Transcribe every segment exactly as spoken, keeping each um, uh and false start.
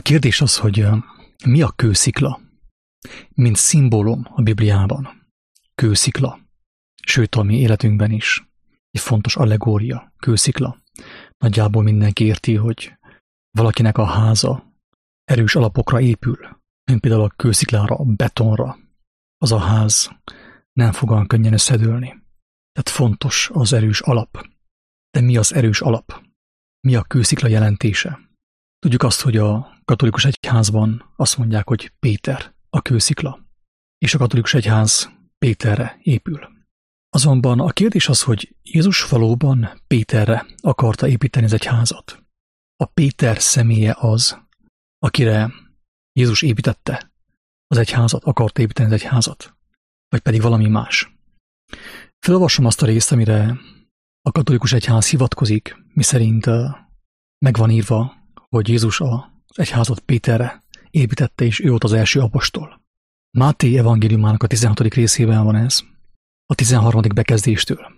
kérdés az, hogy mi a kőszikla, mint szimbólum a Bibliában. Kőszikla, sőt a mi életünkben is egy fontos allegória, kőszikla. Nagyjából mindenki érti, hogy valakinek a háza erős alapokra épül, mint például a kősziklára, a betonra. Az a ház nem fog olyan könnyen összedőlni. Tehát fontos az erős alap. De mi az erős alap? Mi a kőszikla jelentése? Tudjuk azt, hogy a katolikus egyházban azt mondják, hogy Péter a kőszikla, és a katolikus egyház Péterre épül. Azonban a kérdés az, hogy Jézus valóban Péterre akarta építeni az egyházat. A Péter személye az, akire Jézus építette az egyházat, akarta építeni az egyházat, vagy pedig valami más. Felolvasom azt a részt, amire a katolikus egyház hivatkozik, miszerint meg van írva, hogy Jézus az egyházat Péterre építette, és ő volt az első apostol. Máté evangéliumának a tizenhatodik részében van ez, a tizenharmadik bekezdéstől.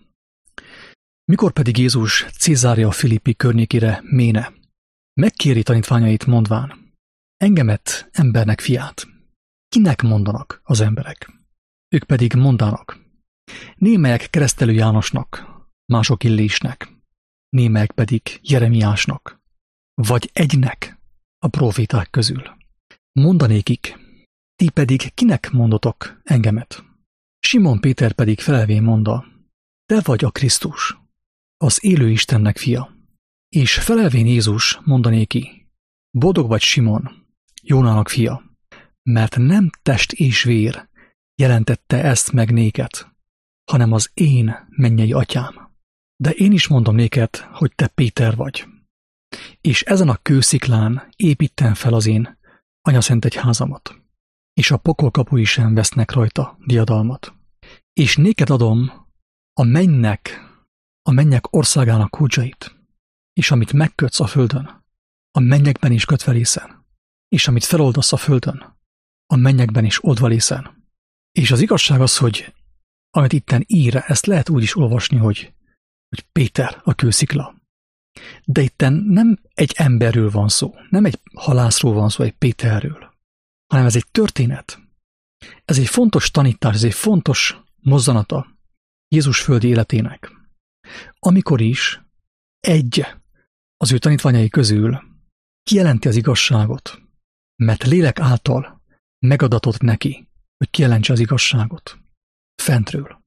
Mikor pedig Jézus Cézárea Filippi környékére méne, megkéri tanítványait mondván, engemet embernek fiát, kinek mondanak az emberek? Ők pedig mondanak, némelyek Keresztelő Jánosnak, mások Illésnek, némelyek pedig Jeremiásnak, vagy egynek a próféták közül. Mondanékik, ti pedig kinek mondotok engemet? Simon Péter pedig felelvén mondta, te vagy a Krisztus, az élő Istennek fia. És felelvén Jézus mondanéki, boldog vagy Simon, Jónának fia, mert nem test és vér jelentette ezt meg néked, hanem az én mennyei atyám. De én is mondom néked, hogy te Péter vagy. És ezen a kősziklán építem fel az én anyaszent egyházamat, és a pokol kapui sem vesznek rajta diadalmat. És néked adom a mennynek, a mennyek országának kulcsait, és amit megkötsz a földön, a mennyekben is kötve lészen, és amit feloldasz a földön, a mennyekben is oldva lészen. És az igazság az, hogy amit itten ír, ezt lehet úgy is olvasni, hogy, hogy Péter a kőszikla. De itten nem egy emberről van szó, nem egy halászról van szó, egy Péterről, hanem ez egy történet. Ez egy fontos tanítás, ez egy fontos mozzanata Jézus földi életének. Amikor is egy az ő tanítványai közül kijelenti az igazságot, mert lélek által megadatott neki, hogy kijelentse az igazságot fentről.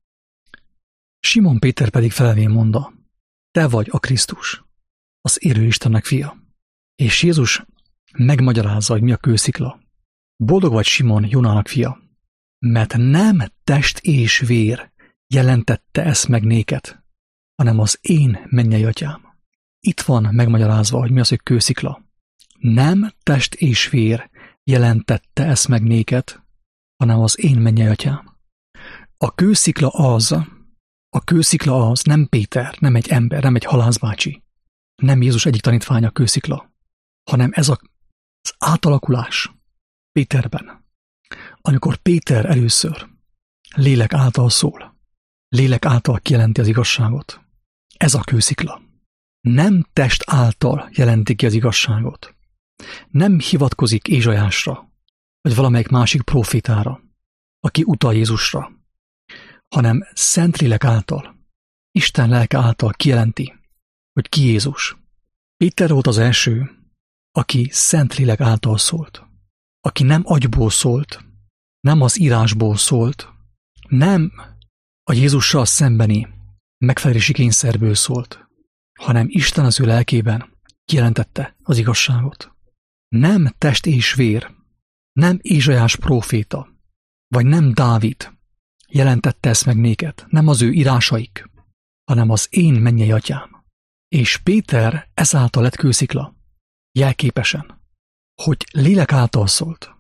Simon Péter pedig felelvén mondta, te vagy a Krisztus, az élő Istennek fia. És Jézus megmagyarázza, hogy mi a kőszikla. Boldog vagy Simon, Jónának fia, mert nem test és vér jelentette ezt meg néked, hanem az én mennyei atyám. Itt van megmagyarázva, hogy mi az, hogy kőszikla. Nem test és vér jelentette ezt meg néked, hanem az én mennyei atyám. A kőszikla az, a kőszikla az nem Péter, nem egy ember, nem egy halászbácsi, nem Jézus egyik tanítványa a kőszikla, hanem ez a, az átalakulás Péterben. Amikor Péter először lélek által szól, lélek által kijelenti az igazságot, ez a kőszikla. Nem test által jelenti ki az igazságot. Nem hivatkozik Ézsaiásra, vagy valamelyik másik prófétára, aki utal Jézusra, hanem Szentlélek által, Isten lelke által kijelenti, hogy ki Jézus. Péter volt az első, aki Szentlélek által szólt, aki nem agyból szólt, nem az írásból szólt, nem a Jézussal szembeni megfelelési kényszerből szólt, hanem Isten az ő lelkében kijelentette az igazságot. Nem test és vér, nem Ézsaiás próféta, vagy nem Dávid jelentette ezt meg néked, nem az ő írásaik, hanem az én mennyei atyám. És Péter ezáltal lett kőszikla, jelképesen, hogy lélek által szólt.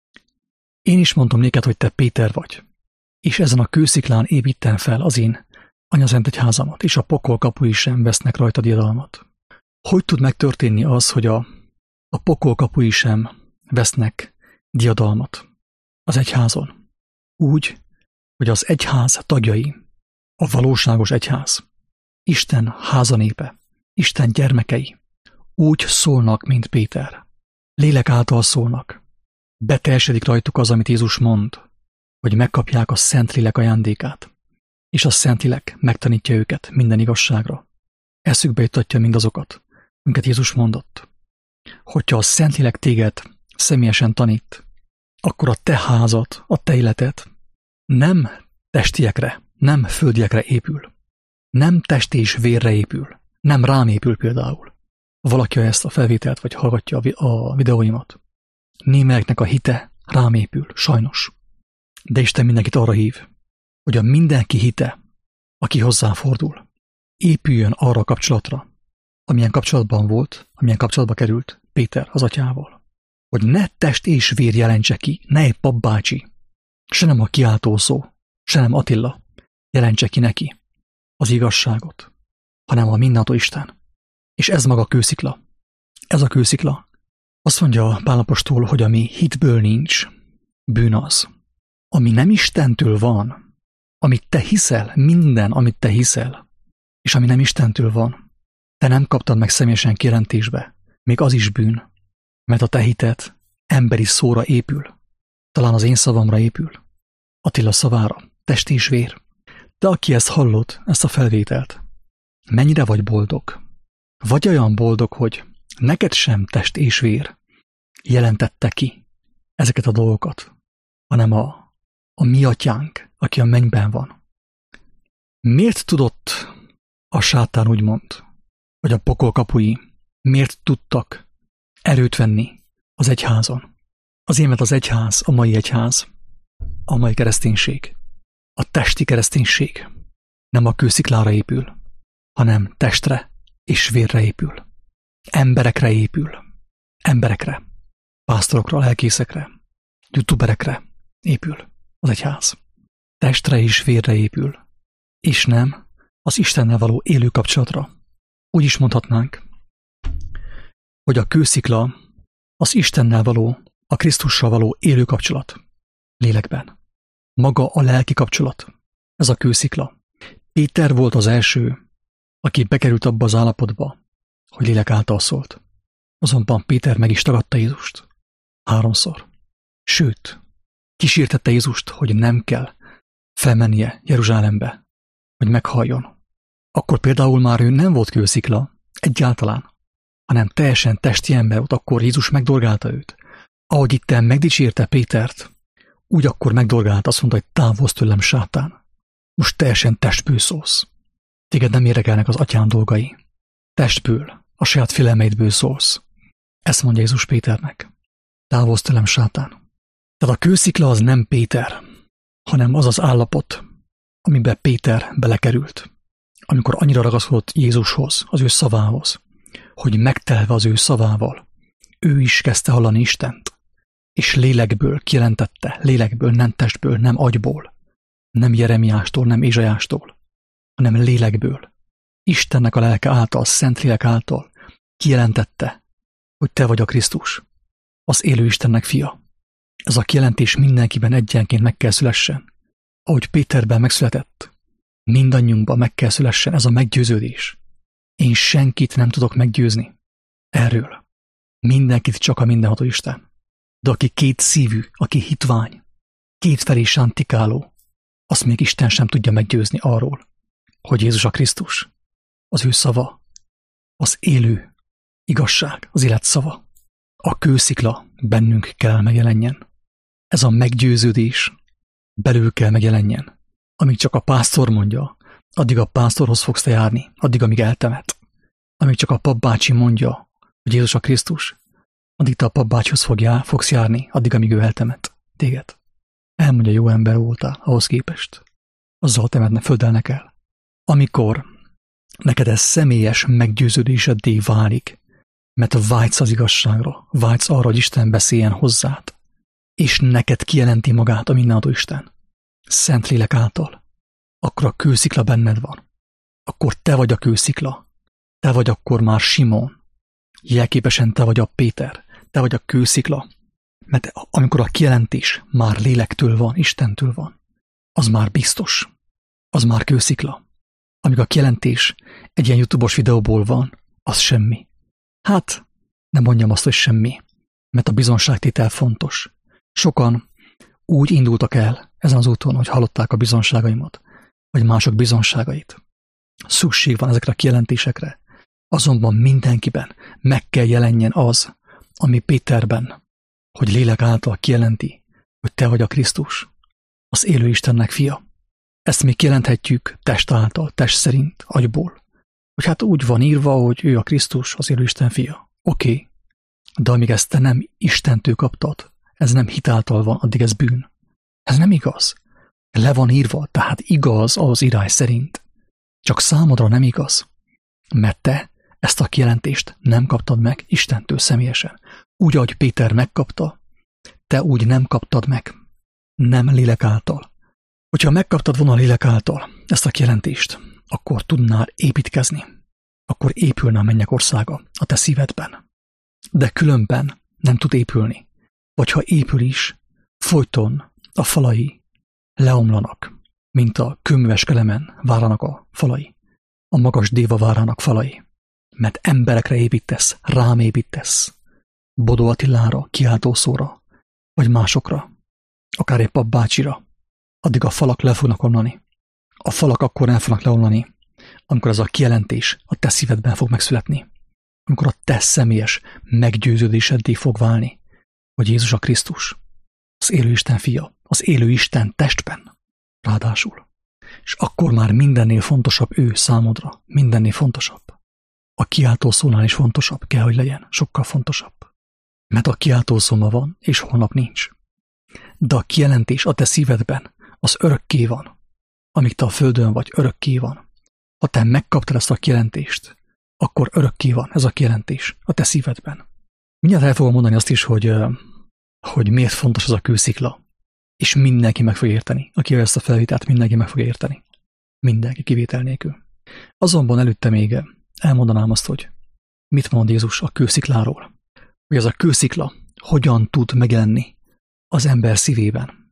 Én is mondom néked, hogy te Péter vagy, és ezen a kősziklán építem fel az én anyaszent egyházamat, és a pokol kapui sem vesznek rajta diadalmat. Hogy tud megtörténni az, hogy a, a pokol kapui sem vesznek diadalmat az egyházon? Úgy, hogy az egyház tagjai, a valóságos egyház, Isten házanépe, Isten gyermekei úgy szólnak, mint Péter. Lélek által szólnak. Beteljesedik rajtuk az, amit Jézus mond, hogy megkapják a Szentlélek ajándékát, és a Szentlélek megtanítja őket minden igazságra. Eszükbe juttatja mindazokat, amiket Jézus mondott. Hogyha a Szentlélek téged személyesen tanít, akkor a te házad, a te életed nem testiekre, nem földiekre épül. Nem testi és vérre épül. Nem rám épül például. Valaki ezt a felvételt, vagy hallgatja a videóimat. Némelyeknek a hite rám épül, sajnos. De Isten mindenkit arra hív, hogy a mindenki hite, aki hozzá fordul, épüljön arra a kapcsolatra, amilyen kapcsolatban volt, amilyen kapcsolatba került Péter az atyával. Hogy ne test és vér jelentse ki, ne egy papbácsi, se nem a kiáltó szó, se nem Attila jelentse ki neki az igazságot, hanem a mindenható Isten. És ez maga a kőszikla. Ez a kőszikla. Azt mondja Pál apostol, hogy ami hitből nincs, bűn az. Ami nem Istentől van, amit te hiszel, minden, amit te hiszel, és ami nem Istentől van, te nem kaptad meg személyesen kijelentésbe, még az is bűn, mert a te hited emberi szóra épül, talán az én szavamra épül, Attila szavára, test és vér. De aki ezt hallod, ezt a felvételt, mennyire vagy boldog? Vagy olyan boldog, hogy neked sem test és vér jelentette ki ezeket a dolgokat, hanem a, a mi atyánk, aki a mennyben van. Miért tudott a sátán úgymond, vagy a pokol kapui, miért tudtak erőt venni az egyházon? Azért, mert az egyház, a mai egyház, a mai kereszténység, a testi kereszténység nem a kősziklára épül, hanem testre és vérre épül. Emberekre épül. Emberekre. Pásztorokra, lelkészekre, youtuberekre épül az egyház. Testre és vérre épül. És nem az Istennel való élő kapcsolatra. Úgy is mondhatnánk, hogy a kőszikla az Istennel való, a Krisztussal való élő kapcsolat. Lélekben. Maga a lelki kapcsolat. Ez a kőszikla. Péter volt az első, aki bekerült abba az állapotba, hogy lélek által szólt. Azonban Péter meg is tagadta Jézust. Háromszor. Sőt, kísértette Jézust, hogy nem kell felmennie Jeruzsálembe, hogy meghalljon. Akkor például már ő nem volt kőszikla, egyáltalán, hanem teljesen testi ember volt, akkor Jézus megdorgálta őt. Ahogy itten megdicsérte Pétert, úgy akkor megdorgált, azt mondta, hogy távozz tőlem, sátán. Most teljesen testből szólsz. Téged nem érdekelnek az atyám dolgai. Testből, a saját félelmeidből szólsz. Ezt mondja Jézus Péternek. Távozz tőlem, sátán. Tehát a kőszikla az nem Péter, hanem az az állapot, amiben Péter belekerült. Amikor annyira ragaszkodott Jézushoz, az ő szavához, hogy megtelve az ő szavával, ő is kezdte hallani Istent, és lélekből kijelentette, lélekből, nem testből, nem agyból, nem Jeremiástól, nem Ézsaiástól, hanem lélekből. Istennek a lelke által, Szentlélek által kijelentette, hogy te vagy a Krisztus, az élő Istennek fia. Ez a kijelentés mindenkiben egyenként meg kell szülessen. Ahogy Péterben megszületett, mindannyiunkban meg kell szülessen ez a meggyőződés. Én senkit nem tudok meggyőzni erről. Mindenkit csak a mindenható Isten. De aki két szívű, aki hitvány, kétfelé sántikáló, azt még Isten sem tudja meggyőzni arról, hogy Jézus a Krisztus, az ő szava, az élő igazság, az élet szava. A kőszikla bennünk kell megjelenjen. Ez a meggyőződés belül kell megjelenjen. Amíg csak a pásztor mondja, addig a pásztorhoz fogsz te járni, addig, amíg eltemet. Amíg csak a papbácsi mondja, hogy Jézus a Krisztus, addig te a papbácsihoz fogsz járni, addig, amíg ő eltemet téged. Elmondja, jó ember voltál ahhoz képest. Azzal temetne, földelnek el. Amikor neked ez személyes meggyőződéseddé válik, mert vágysz az igazságra, vágysz arra, hogy Isten beszéljen hozzád, és neked kijelenti magát a mindenható Isten, Szentlélek által, akkor a kőszikla benned van. Akkor te vagy a kőszikla. Te vagy akkor már Simon. Jelképesen te vagy a Péter. Te vagy a kőszikla. Mert amikor a kijelentés már lélektől van, Istentől van, az már biztos. Az már kőszikla. Amíg a kijelentés egy ilyen YouTube-os videóból van, az semmi. Hát, nem mondjam azt, hogy semmi, mert a bizonságtétel fontos. Sokan úgy indultak el ezen az úton, hogy hallották a bizonságaimat, vagy mások bizonságait. Szükség van ezekre a kijelentésekre, azonban mindenkiben meg kell jelenjen az, ami Péterben, hogy lélek által kijelenti, hogy te vagy a Krisztus, az élő Istennek fia. Ezt még kijelenthetjük test által, test szerint, agyból. Hogy hát úgy van írva, hogy ő a Krisztus, az élő Isten fia. Oké, okay. De amíg ezt te nem Istentől kaptad, ez nem hitáltal van, addig ez bűn. Ez nem igaz. Le van írva, tehát igaz az írás szerint. Csak számodra nem igaz, mert te ezt a kijelentést nem kaptad meg Istentől személyesen. Úgy, ahogy Péter megkapta, te úgy nem kaptad meg. Nem lélek által. Hogyha megkaptad volna a lélek által ezt a kijelentést, akkor tudnál építkezni. Akkor épülne a mennyek országa a te szívedben. De különben nem tud épülni. Vagy ha épül is, folyton a falai leomlanak, mint a kőműves Kelemen várának a falai, a magas Déva várának falai. Mert emberekre építesz, rám építesz, Bodó Attilára, Kiáltószóra, vagy másokra, akár egy papbácsira, addig a falak le fognak omlani. A falak akkor el fognak leomlani, amikor ez a kijelentés a te szívedben fog megszületni, amikor a te személyes meggyőződéseddé fog válni, hogy Jézus a Krisztus, az élő Isten fia, az élő Isten testben, ráadásul. És akkor már mindennél fontosabb ő számodra, mindennél fontosabb. A kiáltószónál is fontosabb kell, hogy legyen, sokkal fontosabb. Mert a kiáltószó ma van, és holnap nincs. De a kijelentés a te szívedben az örökké van. Amíg te a földön vagy, örökké van. Ha te megkaptad ezt a kijelentést, akkor örökké van ez a kijelentés a te szívedben. Mindjárt el fogom mondani azt is, hogy, hogy miért fontos az a kőszikla. És mindenki meg fog érteni. Aki ezt a felvételt, mindenki meg fog érteni. Mindenki kivétel nélkül. Azonban előtte még elmondanám azt, hogy mit mond Jézus a kőszikláról. Hogy ez a kőszikla hogyan tud megjelenni az ember szívében.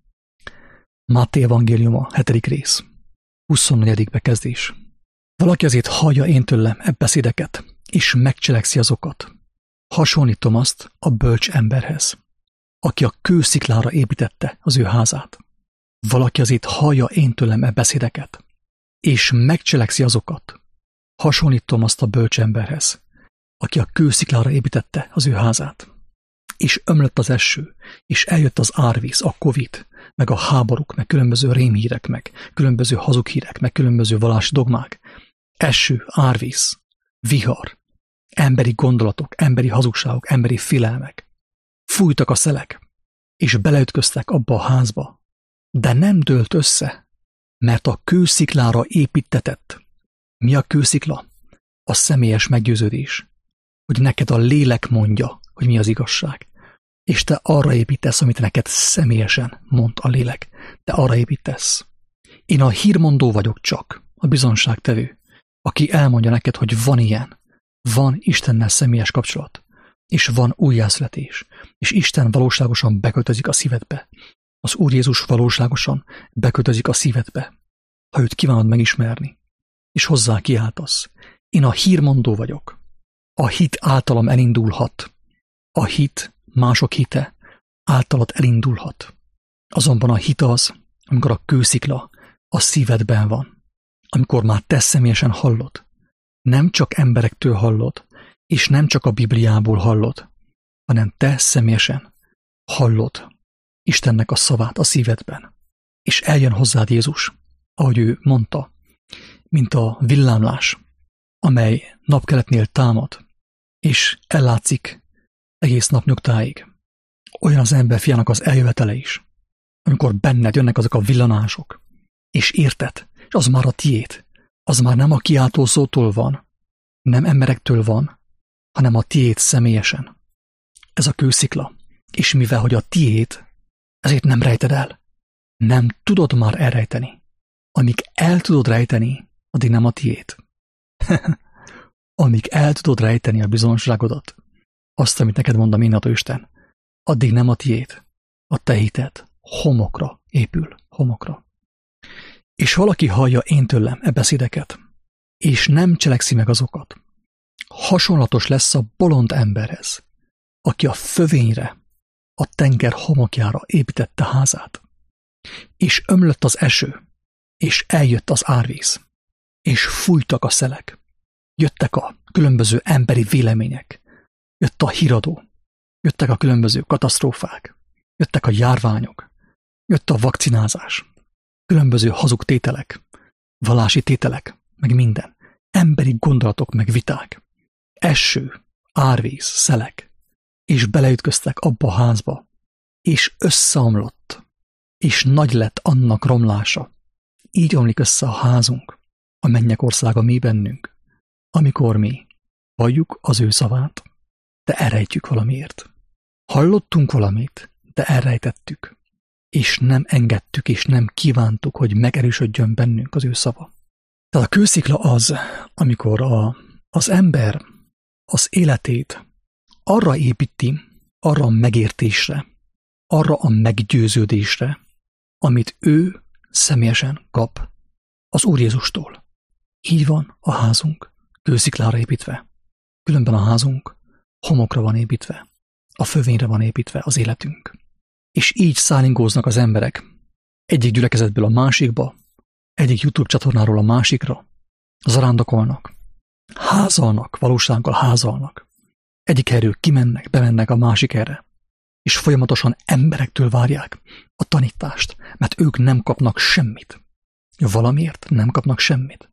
Máté evangéliuma, hetedik rész, huszonnegyedik bekezdés. Valaki azért hallja én tőlem e beszédeket, és megcselekszi azokat. Hasonlítom azt a bölcs emberhez, aki a kősziklára építette az ő házát. Valaki azért hallja én tőlem e beszédeket, és megcselekszi azokat. Hasonlítom azt a bölcs emberhez, aki a kősziklára építette az ő házát. És ömlött az eső, és eljött az árvíz, a Covid, meg a háborúk, meg különböző rémhírek, meg különböző hazughírek, meg különböző vallási dogmák. Eső, árvíz, vihar, emberi gondolatok, emberi hazugságok, emberi félelmek. Fújtak a szelek, és beleütköztek abba a házba, de nem dőlt össze, mert a kősziklára építetett. Mi a kőszikla? A személyes meggyőződés, hogy neked a lélek mondja, hogy mi az igazság. És te arra építesz, amit neked személyesen mond a lélek. Te arra építesz. Én a hírmondó vagyok csak, a bizonságtevő, aki elmondja neked, hogy van ilyen, van Istennel személyes kapcsolat, és van újjászületés, és Isten valóságosan beköltözik a szívedbe. Az Úr Jézus valóságosan beköltözik a szívedbe, ha őt kívánod megismerni, és hozzá kiáltasz. Én a hírmondó vagyok. A hit általam elindulhat. A hit, mások hite általad elindulhat. Azonban a hit az, amikor a kőszikla a szívedben van. Amikor már te személyesen hallod. Nem csak emberektől hallod, és nem csak a Bibliából hallod, hanem te személyesen hallod Istennek a szavát a szívedben. És eljön hozzád Jézus, ahogy ő mondta, mint a villámlás, amely napkeletnél támad, és ellátszik egész nap nyugtáig. Olyan az ember fiának az eljövetele is, amikor benned jönnek azok a villanások, és érted, és az már a tiéd, az már nem a kiáltó szótól van, nem emberektől van, hanem a tiéd személyesen. Ez a kőszikla, és mivel, hogy a tiéd, ezért nem rejted el. Nem tudod már elrejteni. Amíg el tudod rejteni, addig nem a tiéd. Amíg el tudod rejteni a bizonságodat, azt, amit neked mond a mindenható Isten, addig nem a tiéd. A te hited homokra épül, homokra. És valaki hallja én tőlem e beszédeket, és nem cselekszi meg azokat, hasonlatos lesz a bolond emberhez, aki a fövényre, a tenger homokjára építette házát, és ömlött az eső, és eljött az árvíz, és fújtak a szelek, jöttek a különböző emberi vélemények, jött a híradó, jöttek a különböző katasztrófák, jöttek a járványok, jött a vakcinázás, különböző hazug tételek, vallási tételek, meg minden, emberi gondolatok, meg viták, eső, árvíz, szelek, és beleütköztek abba a házba, és összeomlott, és nagy lett annak romlása. Így omlik össze a házunk, a mennyek országa mi bennünk, amikor mi halljuk az ő szavát, de elrejtjük valamiért. Hallottunk valamit, de elrejtettük, és nem engedtük, és nem kívántuk, hogy megerősödjön bennünk az ő szava. Tehát a kőszikla az, amikor a, az ember az életét arra építi, arra a megértésre, arra a meggyőződésre, amit ő személyesen kap az Úr Jézustól. Így van a házunk kősziklára építve. Különben a házunk homokra van építve, a fövényre van építve az életünk. És így szállingóznak az emberek egyik gyülekezetből a másikba, egyik YouTube csatornáról a másikra, zarándokolnak, házalnak, valósággal házalnak. Egyik helyről kimennek, bemennek a másik erre, és folyamatosan emberektől várják a tanítást, mert ők nem kapnak semmit. Valamiért nem kapnak semmit.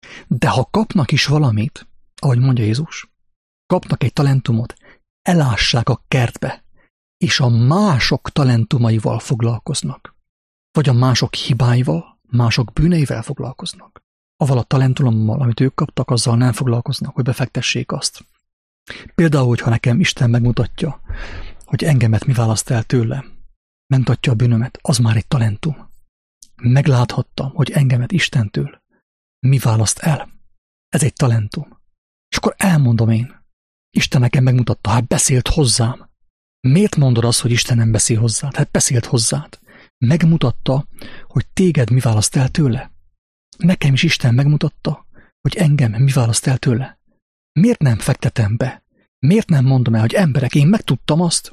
De ha kapnak is valamit, ahogy mondja Jézus, kapnak egy talentumot, elássák a kertbe, és a mások talentumaival foglalkoznak. Vagy a mások hibáival, mások bűneivel foglalkoznak. Aval a talentummal, amit ők kaptak, azzal nem foglalkoznak, hogy befektessék azt. Például, hogyha nekem Isten megmutatja, hogy engemet mi választ el tőle, megmutatja a bűnömet, az már egy talentum. Megláthattam, hogy engemet Istentől mi választ el. Ez egy talentum. És akkor elmondom én, Isten nekem megmutatta, hát beszélt hozzám. Miért mondod azt, hogy Isten nem beszél hozzád? Hát beszélt hozzád. Megmutatta, hogy téged mi választ el tőle. Nekem is Isten megmutatta, hogy engem mi választ el tőle. Miért nem fektetem be? Miért nem mondom el, hogy emberek, én megtudtam azt,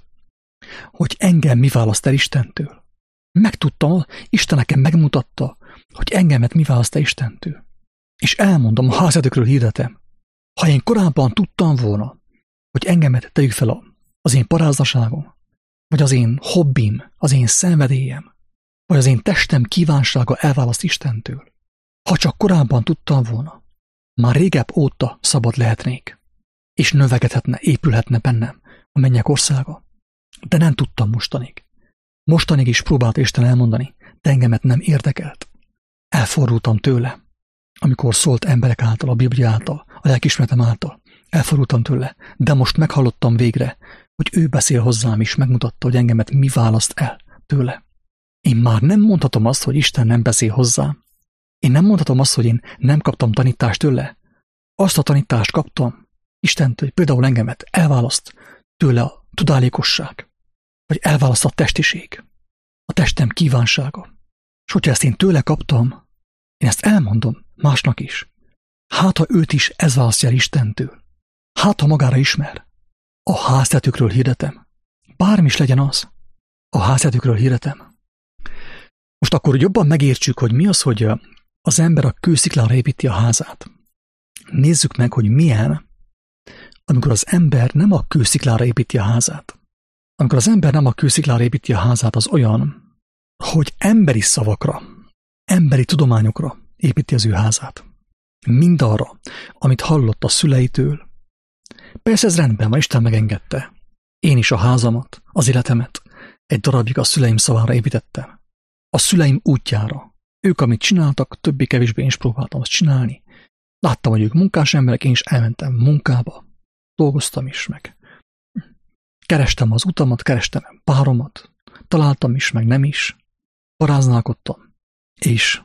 hogy engem mi választ el Istentől? Megtudtam, Isten nekem megmutatta, hogy engemet mi választ el Istentől. És elmondom, a házedökről hirdetem. Ha én korábban tudtam volna, hogy engemet tegyük fel az én paráznaságom, vagy az én hobbim, az én szenvedélyem, vagy az én testem kívánsága elválaszt Istentől. Ha csak korábban tudtam volna, már régebb óta szabad lehetnék, és növekedhetne, épülhetne bennem a mennyek országa. De nem tudtam mostanig. Mostanig is próbált Isten elmondani, de engemet nem érdekelt. Elfordultam tőle, amikor szólt emberek által, a Biblia által, a lelkiismeretem által. Elfordultam tőle, de most meghallottam végre, hogy ő beszél hozzám is, megmutatta, hogy engemet mi választ el tőle. Én már nem mondhatom azt, hogy Isten nem beszél hozzám. Én nem mondhatom azt, hogy én nem kaptam tanítást tőle. Azt a tanítást kaptam Istentől, hogy például engemet elválaszt tőle a tudálékosság, vagy elválaszt a testiség, a testem kívánsága. És hogyha ezt én tőle kaptam, én ezt elmondom másnak is. Hát, ha őt is ez választja el Istentől. Hát, ha magára ismer. A háztetőkről hirdetem. Bármi is legyen az. A háztetőkről hirdetem. Most akkor, hogy jobban megértsük, hogy mi az, hogy az ember a kősziklára építi a házát. Nézzük meg, hogy milyen, amikor az ember nem a kősziklára építi a házát. Amikor az ember nem a kősziklára építi a házát, az olyan, hogy emberi szavakra, emberi tudományokra építi az ő házát. Mindarra, amit hallott a szüleitől. Persze ez rendben van, Isten megengedte. Én is a házamat, az életemet egy darabig a szüleim szavára építettem. A szüleim útjára. Ők, amit csináltak, többé-kevésbé én is próbáltam azt csinálni. Láttam, hogy ők munkás emberek, én is elmentem munkába. Dolgoztam is meg. Kerestem az utamat, kerestem páromat. Találtam is, meg nem is. Paráználkodtam. És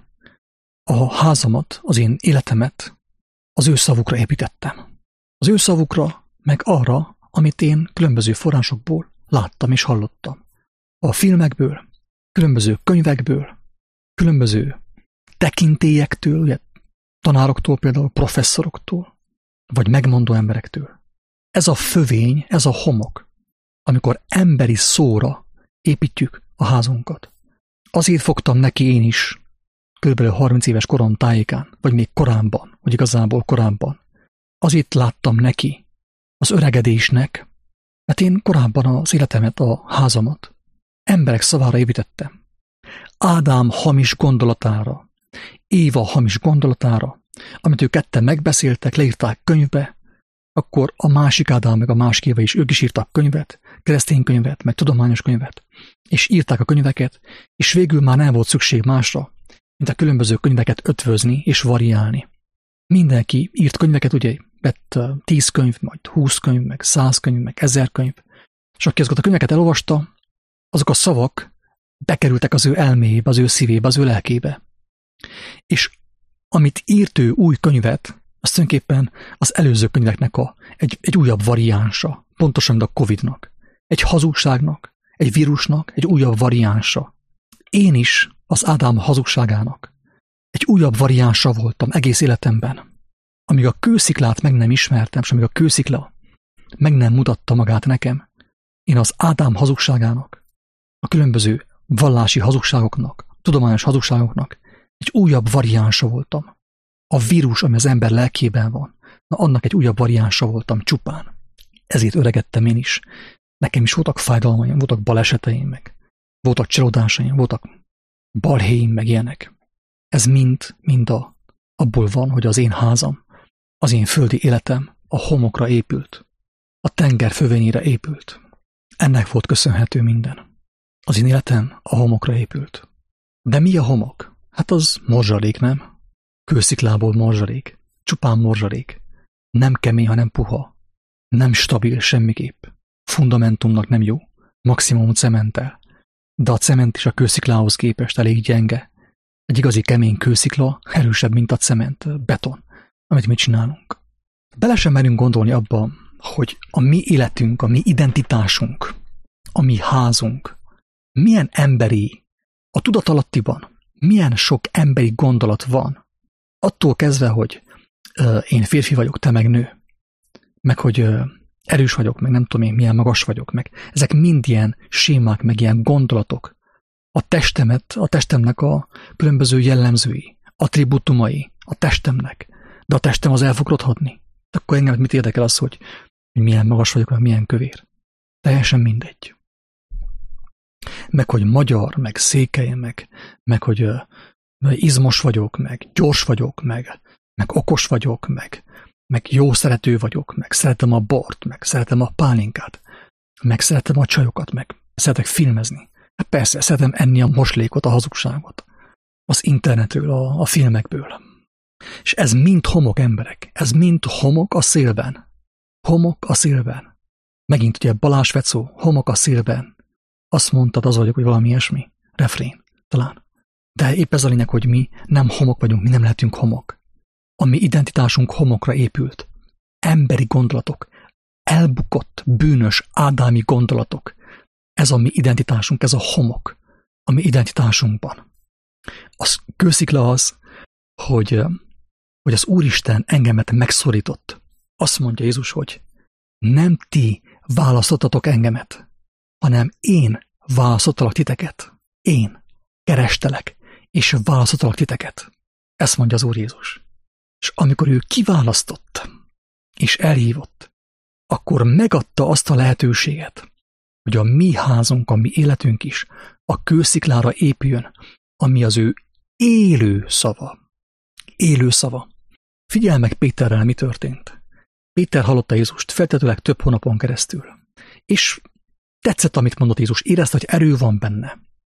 a házamat, az én életemet az ő szavukra építettem. Az ő szavukra, meg arra, amit én különböző forrásokból láttam és hallottam. A filmekből, különböző könyvekből, különböző tekintélyektől, ugye, tanároktól, például professzoroktól, vagy megmondó emberektől. Ez a fövény, ez a homok, amikor emberi szóra építjük a házunkat. Azért fogtam neki én is, körülbelül harminc éves korom tájékán, vagy még korábban, vagy igazából korábban. Azért láttam neki, az öregedésnek, mert én korábban az életemet, a házamat emberek szavára építettem. Ádám hamis gondolatára, Éva hamis gondolatára, amit ők ketten megbeszéltek, leírták könyvbe, akkor a másik Ádám meg a másik Éva is, ők is írtak könyvet, keresztény könyvet, meg tudományos könyvet, és írták a könyveket, és végül már nem volt szükség másra, mint a különböző könyveket ötvözni és variálni. Mindenki írt könyveket, ugye, vett tíz könyv, majd húsz könyv, meg száz könyv, meg ezer könyv, és aki azokat a könyveket elolvasta, azok a szavak bekerültek az ő elméjébe, az ő szívébe, az ő lelkébe. És amit írt ő új könyvet, az tulajdonképpen az előző könyveknek a, egy, egy újabb variánsa, pontosan, mint a Covidnak. Egy hazugságnak, egy vírusnak, egy újabb variánsa. Én is az Ádám hazugságának egy újabb variánsa voltam egész életemben. Amíg a kősziklát meg nem ismertem, és amíg a kőszikla meg nem mutatta magát nekem, én az Ádám hazugságának, a különböző vallási hazugságoknak, tudományos hazugságoknak egy újabb variánsa voltam. A vírus, ami az ember lelkében van, na annak egy újabb variánsa voltam csupán. Ezért öregedtem én is. Nekem is voltak fájdalmaim, voltak baleseteim, meg voltak csalódásaim, voltak balhéim, meg ilyenek. Ez mind, mind a, abból van, hogy az én házam, az én földi életem a homokra épült. A tenger fövényére épült. Ennek volt köszönhető minden. Az én életem a homokra épült. De mi a homok? Hát az morzsalék, nem? Kősziklából morzsalék. Csupán morzsalék. Nem kemény, hanem puha. Nem stabil semmiképp. Fundamentumnak nem jó. Maximum cementtel. De a cement is a kősziklához képest elég gyenge. Egy igazi kemény kőszikla erősebb, mint a cement, beton, amit mi csinálunk. Bele sem merünk gondolni abba, hogy a mi életünk, a mi identitásunk, a mi házunk, milyen emberi, a tudatalattiban, milyen sok emberi gondolat van. Attól kezdve, hogy ö, én férfi vagyok, te meg nő, meg hogy ö, erős vagyok, meg nem tudom én, milyen magas vagyok, meg ezek mind ilyen sémák, meg ilyen gondolatok. A testemet, a testemnek a különböző jellemzői, attribútumai a testemnek, de a testem az el fog rothadni. Akkor engem mit érdekel az, hogy milyen magas vagyok, meg milyen kövér. Teljesen mindegy. Meg hogy magyar, meg székely, meg, meg hogy uh, izmos vagyok, meg gyors vagyok, meg, meg okos vagyok, meg, meg jó szerető vagyok, meg szeretem a bort, meg szeretem a pálinkát, meg szeretem a csajokat, meg szeretek filmezni. Hát persze, szeretem enni a moslékot, a hazugságot. Az internetről, a, a filmekből. És ez mind homok, emberek. Ez mind homok a szélben. Homok a szélben. Megint ugye Balázs Fecó, homok a szélben. Azt mondtad, az vagyok, hogy valami ilyesmi. Refrén, talán. De épp ez a lényeg, hogy mi nem homok vagyunk, mi nem lehetünk homok. A mi identitásunk homokra épült. Emberi gondolatok. Elbukott, bűnös, ádámi gondolatok. Ez a mi identitásunk, ez a homok, a mi identitásunkban. Az kőszikla az, hogy, hogy az Úristen engemet megszorított. Azt mondja Jézus, hogy nem ti választottatok engemet, hanem én választottalak titeket. Én kerestelek, és választottalak titeket. Ezt mondja az Úr Jézus. És amikor ő kiválasztott, és elhívott, akkor megadta azt a lehetőséget, hogy a mi házunk, a mi életünk is a kősziklára épüljön, ami az ő élő szava. Élő szava. Figyelj meg Péterrel, mi történt. Péter hallotta Jézust feltetőleg több hónapon keresztül. És tetszett, amit mondott Jézus, érezte, hogy erő van benne.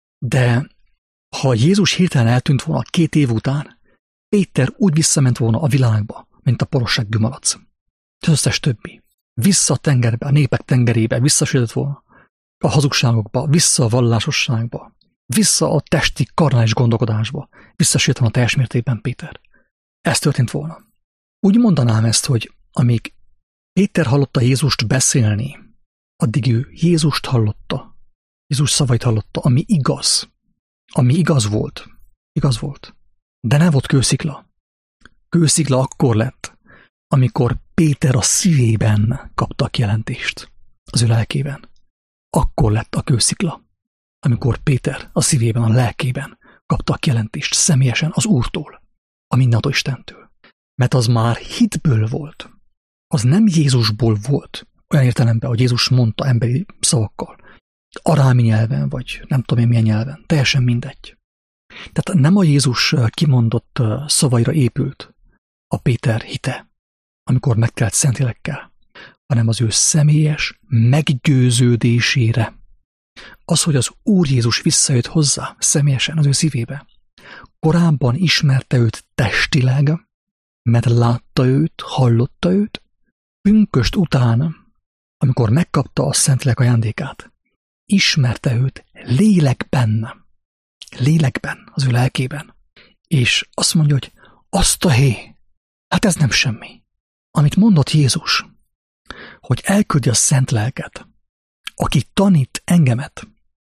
De ha Jézus hirtelen eltűnt volna két év után, Péter úgy visszament volna a világba, mint a porosságű malac. Az összes többi. Vissza a tengerbe, a népek tengerébe, visszasütött volna a hazugságokba, vissza a vallásosságba, vissza a testi karnális gondolkodásba, visszasütött volna teljes mértékben Péter. Ez történt volna. Úgy mondanám ezt, hogy amíg Péter hallotta Jézust beszélni, addig ő Jézust hallotta, Jézus szavait hallotta, ami igaz, ami igaz volt, igaz volt. De nem volt kőszikla. Kőszikla akkor lett, amikor Péter a szívében kapta a kijelentést, az ő lelkében. akkor lett a kőszikla, amikor Péter a szívében, a lelkében kapta a kijelentést személyesen az Úrtól, a mindenható Istentől. Mert az már hitből volt. Az nem Jézusból volt, olyan értelemben, hogy Jézus mondta emberi szavakkal, arámi nyelven, vagy nem tudom én milyen nyelven, teljesen mindegy. Tehát nem a Jézus kimondott szavaira épült a Péter hite, amikor megtelt Szentlélekkel, hanem az ő személyes meggyőződésére. Az, hogy az Úr Jézus visszajött hozzá személyesen az ő szívébe. Korábban ismerte őt testileg, mert látta őt, hallotta őt, pünköst után, amikor megkapta a Szentlélek ajándékát, ismerte őt lélekben, lélekben, az ő lelkében, és azt mondja, hogy azt a hé, hát ez nem semmi. Amit mondott Jézus, hogy elküldi a Szent Lelket, aki tanít engemet,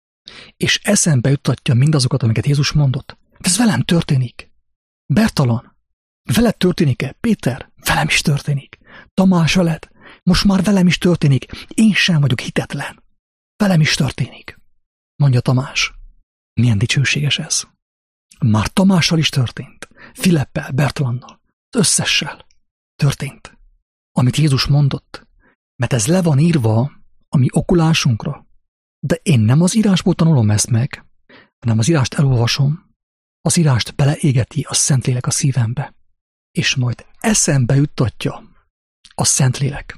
és eszembe juttatja mindazokat, amiket Jézus mondott. Ez velem történik. Bertalan, veled történik-e? Péter, velem is történik. Tamás, veled, most már velem is történik. Én sem vagyok hitetlen. Velem is történik. Mondja Tamás. Milyen dicsőséges ez. Már Tamással is történt. Filippel, Bertalannal, az összessel történt. Amit Jézus mondott, mert ez le van írva a mi okulásunkra. De én nem az írásból tanulom ezt meg, hanem az írást elolvasom, az írást beleégeti a Szentlélek a szívembe, és majd eszembe juttatja a Szentlélek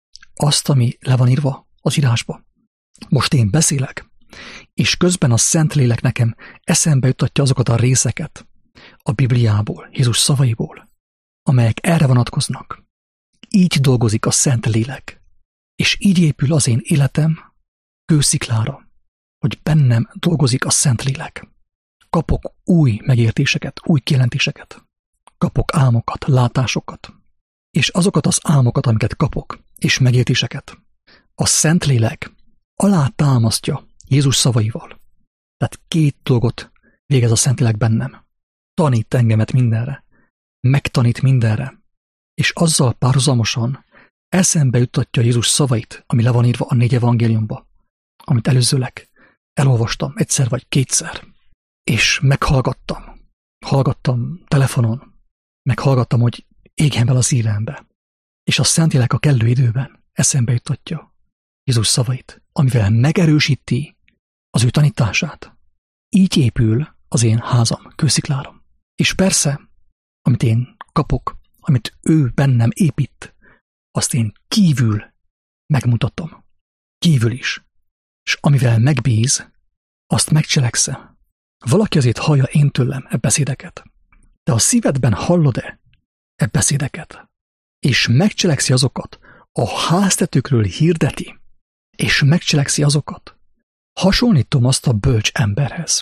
azt, ami le van írva az írásba. Most én beszélek, és közben a Szentlélek nekem eszembe juttatja azokat a részeket a Bibliából, Jézus szavaiból, amelyek erre vonatkoznak. Így dolgozik a Szentlélek, és így épül az én életem kősziklára, hogy bennem dolgozik a Szentlélek. Kapok új megértéseket, új kijelentéseket. Kapok álmokat, látásokat. És azokat az álmokat, amiket kapok, és megértéseket, a Szentlélek alátámasztja Jézus szavaival. Tehát két dolgot végez a Szentlélek bennem. Tanít engemet mindenre, megtanít mindenre, és azzal párhuzamosan eszembe juttatja Jézus szavait, ami le van írva a négy evangéliumba, amit előzőleg elolvastam egyszer vagy kétszer, és meghallgattam. Hallgattam telefonon, meghallgattam, hogy égjen bele a szívembe, és a Szentlélek a kellő időben eszembe juttatja Jézus szavait, amivel megerősíti az ő tanítását. Így épül az én házam kősziklára. És persze, amit én kapok, amit ő bennem épít, azt én kívül megmutatom. Kívül is. És amivel megbíz, azt megcselekszem. Valaki azért hallja én tőlem e beszédeket. De a szívedben hallod-e e beszédeket? És megcselekszi azokat, a háztetőkről hirdeti, és megcselekszi azokat. Hasonlítom azt a bölcs emberhez,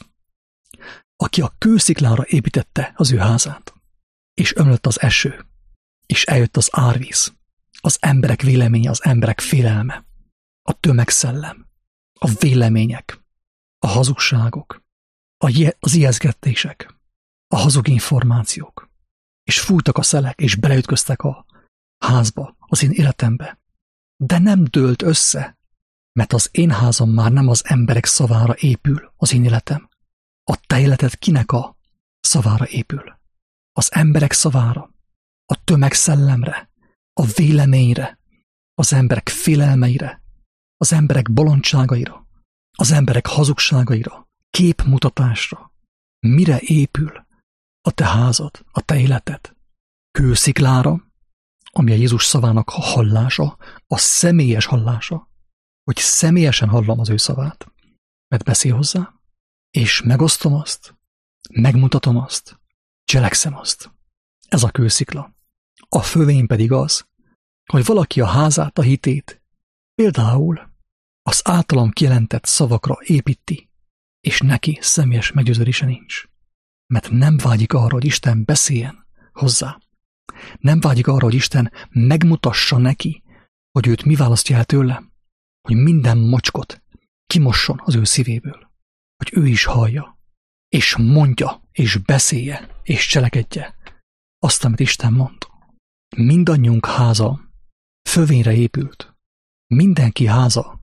aki a kősziklára építette az ő házát, és ömlött az eső, és eljött az árvíz, az emberek véleménye, az emberek félelme, a tömegszellem, a vélemények, a hazugságok, az ijesztgetések, a hazug információk, és fújtak a szelek, és beleütköztek a házba, az én életembe. De nem dőlt össze, mert az én házam már nem az emberek szavára épül, az én életem. A te életed kinek a szavára épül? Az emberek szavára, a tömegszellemre, a véleményre, az emberek félelmeire, az emberek bolondságaira, az emberek hazugságaira, képmutatásra. Mire épül a te házad, a te életed? Kősziklára, ami a Jézus szavának a hallása, a személyes hallása, hogy személyesen hallom az ő szavát, mert beszél hozzá, és megosztom azt, megmutatom azt, cselekszem azt. Ez a kőszikla. A fövény pedig az, hogy valaki a házát, a hitét például az általam kijelentett szavakra építi, és neki személyes meggyőződése nincs. Mert nem vágyik arra, hogy Isten beszéljen hozzá. Nem vágyik arra, hogy Isten megmutassa neki, hogy őt mi választja el tőle, hogy minden mocskot kimosson az ő szívéből, hogy ő is hallja, és mondja, és beszélje, és cselekedje azt, amit Isten mond. Mindannyiunk háza fövényre épült. Mindenki háza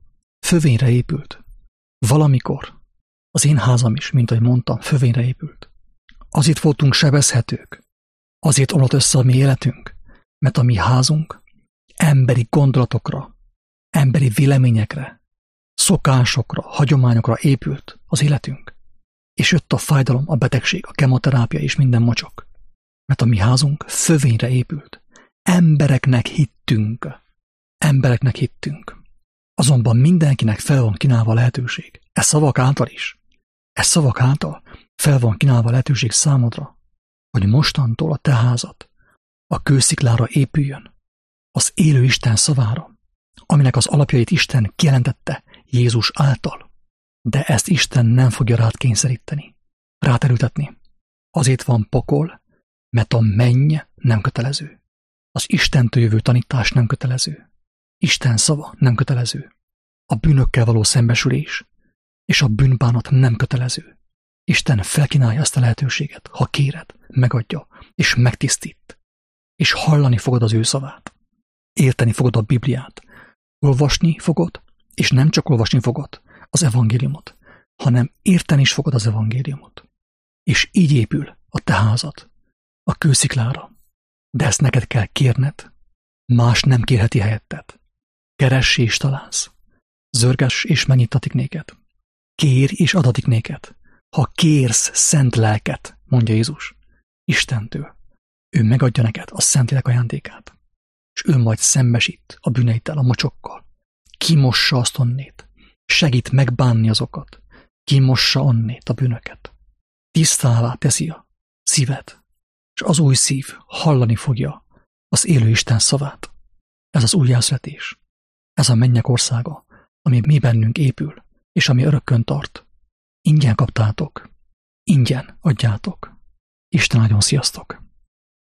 Fövényre épült. Valamikor az én házam is, mint ahogy mondtam, fövényre épült. Azért voltunk sebezhetők, azért omlott össze a mi életünk, mert a mi házunk emberi gondolatokra, emberi véleményekre, szokásokra, hagyományokra épült az életünk. És jött a fájdalom, a betegség, a kemoterápia és minden mocsok. Mert a mi házunk fövényre épült. Embereknek hittünk. Embereknek hittünk. Azonban mindenkinek fel van kínálva a lehetőség. E szavak által is. E szavak által fel van kínálva a lehetőség számodra, hogy mostantól a te házad a kősziklára épüljön, az élő Isten szavára, aminek az alapjait Isten kijelentette Jézus által. De ezt Isten nem fogja rád kényszeríteni, rád erőltetni. Azért van pokol, mert a menny nem kötelező. Az Istentől jövő tanítás nem kötelező. Isten szava nem kötelező. A bűnökkel való szembesülés és a bűnbánat nem kötelező. Isten felkínálja ezt a lehetőséget, ha kéred, megadja, és megtisztít. És hallani fogod az ő szavát. Érteni fogod a Bibliát. Olvasni fogod, és nem csak olvasni fogod az evangéliumot, hanem érteni is fogod az evangéliumot. És így épül a te házad a kősziklára. De ezt neked kell kérned. Más nem kérheti helyetted. Keress és találsz. Zörgess és megnyittatik néked. Kér és adatik néked. Ha kérsz szent lelket, mondja Jézus, Istentől, ő megadja neked a Szentlélek ajándékát, és ő majd szembesít a bűneiddel, a mocsokkal. Kimossa azt onnét, segít megbánni azokat, kimossa onnét a bűnöket. Tisztává teszi a szíved, és az új szív hallani fogja az élő Isten szavát. Ez az újjászületés, ez a mennyek országa, ami mi bennünk épül, és ami örökkön tart. Ingyen kaptátok, ingyen adjátok. Isten áldjon, sziasztok!